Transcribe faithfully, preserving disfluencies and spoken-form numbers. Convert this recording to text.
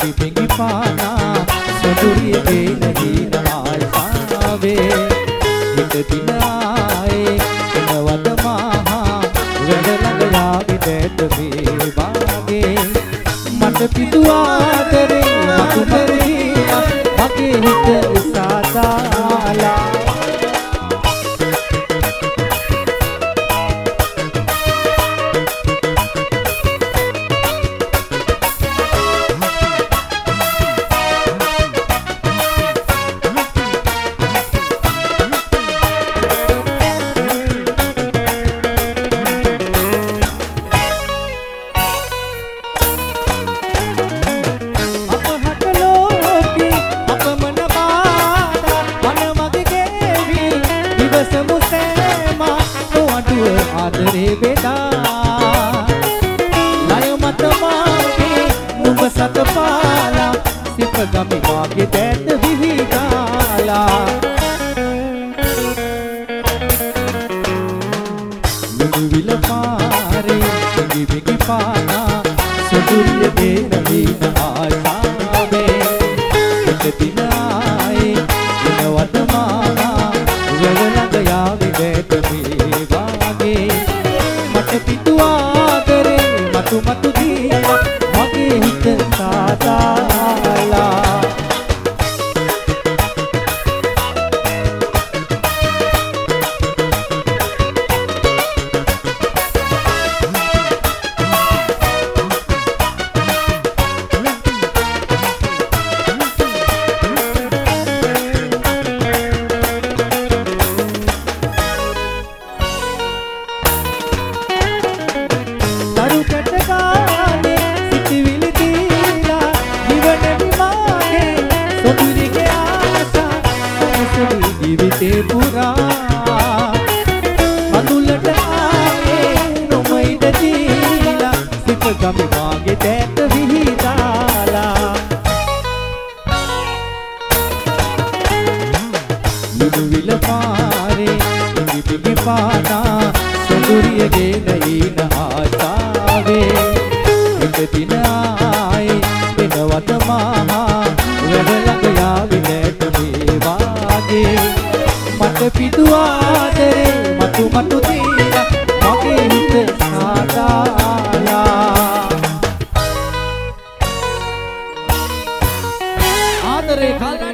පිඟි පිඟි පානා සොඳුරියගේ නැගින ආසාවේ හිත දින ආයේ එනවද මහා වැඩ ළඟ යාවි දැට මේ වාගේ මට පිටු ආදරේ අකුමරේ මගේ හිත සාදාලා ආදරේ වේදා ලය මත මාගේ නුඹ සත පාලා සිප ගමි මාගේ දැත විහිදාලා මුදු විල පාරේ පිඟි පිඟි පානා සොඳුරියගේ නැගින ආසාවේ හිත දින ආයේ එනවද මහා වෙල ළඟ යාවි දැත මේ වාගේ මට පිටු ආදරේ මතු මතු දීලා මගේ හිත සාදාලා ජීවිතේ පුරා මතුලට ආයේ නොමයිද දීලා සිත ගමි මාගේ දැත විහිදාලා මුදු විල පාරේ පිඟි පිඟි පානා සොඳුරියගේ නැගින ආසාවේ හිත දින ආයේ එනවද මහා වැඩ ළඟ යාවි දැට මේ වාගේ මට පිටු ආදරේ මතු මතු දීලා මගේ හිත සාදාලා ආදරේ